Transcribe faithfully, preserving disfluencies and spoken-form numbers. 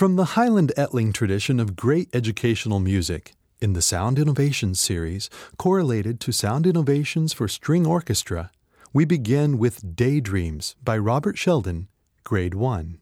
From the Highland Etling tradition of great educational music, in the Sound Innovations series, correlated to Sound Innovations for String Orchestra, we begin with Daydreams by Robert Sheldon, Grade one.